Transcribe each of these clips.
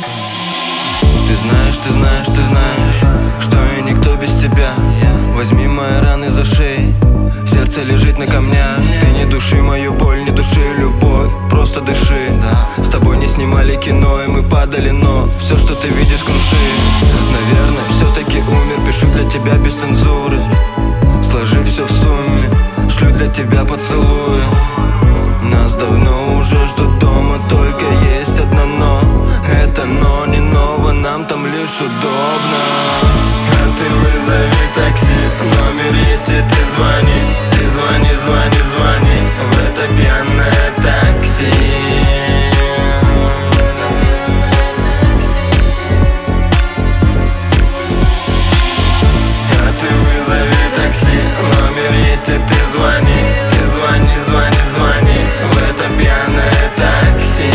Ты знаешь, что я никто без тебя. Возьми мои раны за шею, сердце лежит на камнях. Ты не души мою боль, не души любовь, просто дыши. С тобой не снимали кино, и мы падали, но все, что ты видишь, круши. Наверное, все-таки умер, пишу для тебя без цензуры. Сложи все в сумме, шлю для тебя поцелуи. Нас давно уже ждут дома, только есть одно но. Это но не ново, нам там лишь удобно. А ты вызови такси, номер есть и ты звони. Ты звони, звони, звони в это пьяное такси. А ты вызови такси, номер есть и ты звони. Ты звони, звони, звони в это пьяное такси.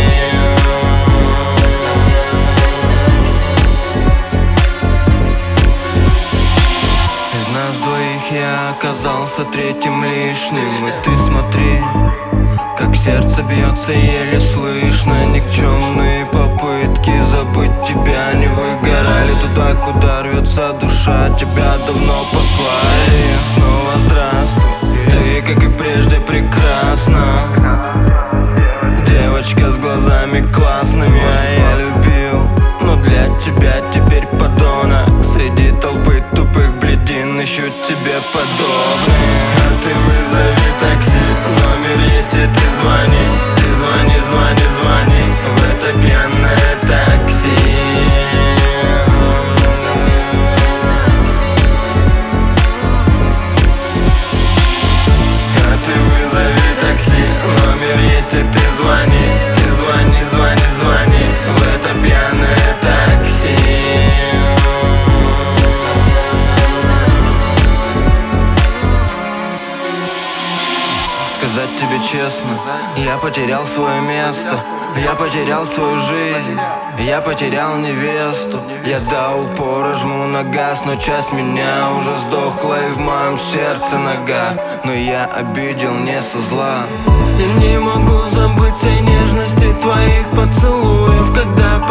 Из нас двоих я оказался третьим лишним. И ты смотри, как сердце бьется еле слышно. Никчемные попытки забыть тебя не выгорали. Туда, куда рвется душа, тебя давно послали. Снова здравствуй, ты, как и прежде, прекрасна. Девочка с глазами классными, а я любил. Но для тебя теперь подонок. Среди толпы тупых блядин ищу тебе подобных. А ты вызови такси, номер есть и ты звони. Ты звони, звони, звони в это пьяное такси. А ты вызови такси, номер есть и ты звони. Ты звони, звони, звони в это пьяное такси. Сказать тебе честно, я потерял свое место. Я потерял свою жизнь, я потерял невесту. Я до упора жму на газ, но часть меня уже сдохла, и в моем сердце нога. Но я обидел не со зла. Я не могу забыть всей нежности твоих поцелуев, когда